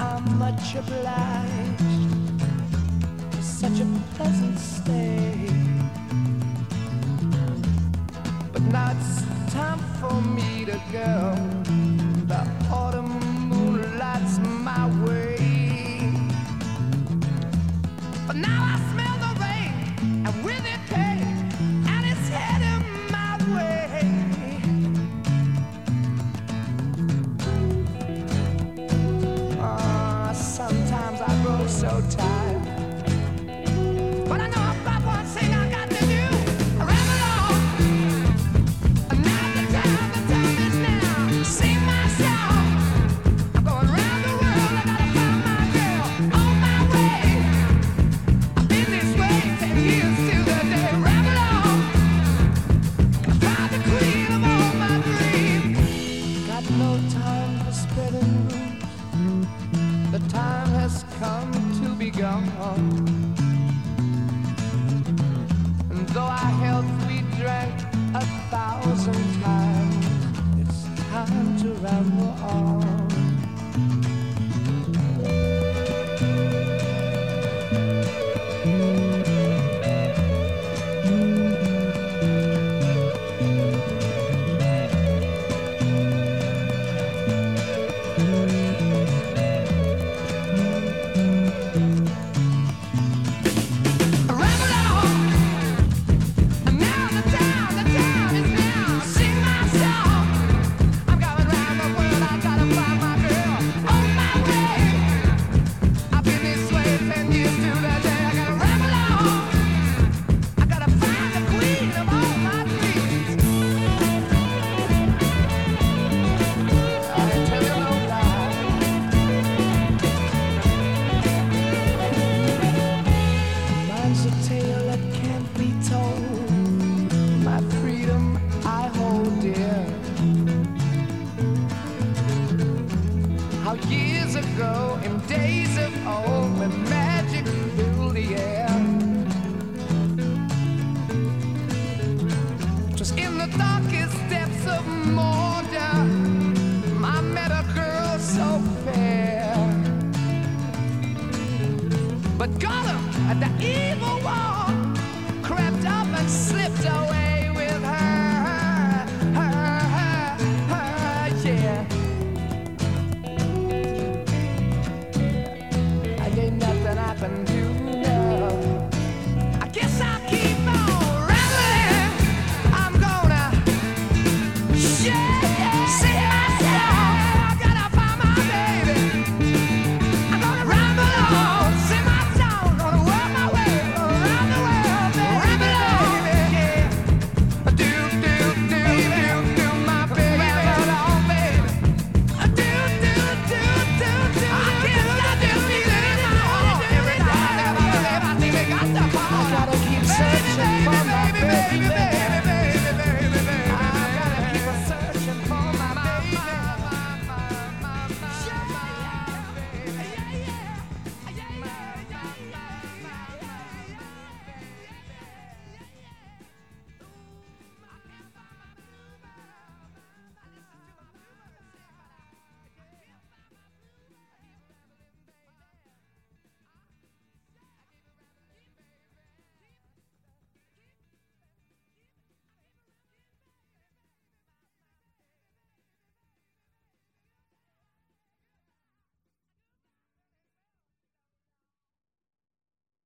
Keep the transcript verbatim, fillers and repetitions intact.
I'm much obliged for such a pleasant stay. But now it's time for me to go. The autumn moonlight's my way. But now I smell the rain, and with it pain, and it's heading my way. Uh, sometimes I grow so tired, but I know about one thing I got to do. I ramble on, and now the time, the time is now. Sing my song. I'm going round the world. I gotta find my girl on my way. I've been this way ten years to the day. Ramble on, find the queen of all my dreams. Got no time for spreading rumors. The time has come to be gone. And though our health we drank a thousand times, it's time to ramble on. Ramble on, and now the time, the time is now. Sing my song. I'm going round the world. I gotta find my girl on my way. I've been this way ten years to the day. I gotta ramble on. I gotta find the queen of all my dreams. I ain't tell you no lie. Mine's a tale that can't be told. My freedom I hold dear. How years ago, in days of old, when magic filled the air, 'twas in the darkest depths of Mordor I met a girl so fair. But Gollum, the evil one, crept up and slipped away.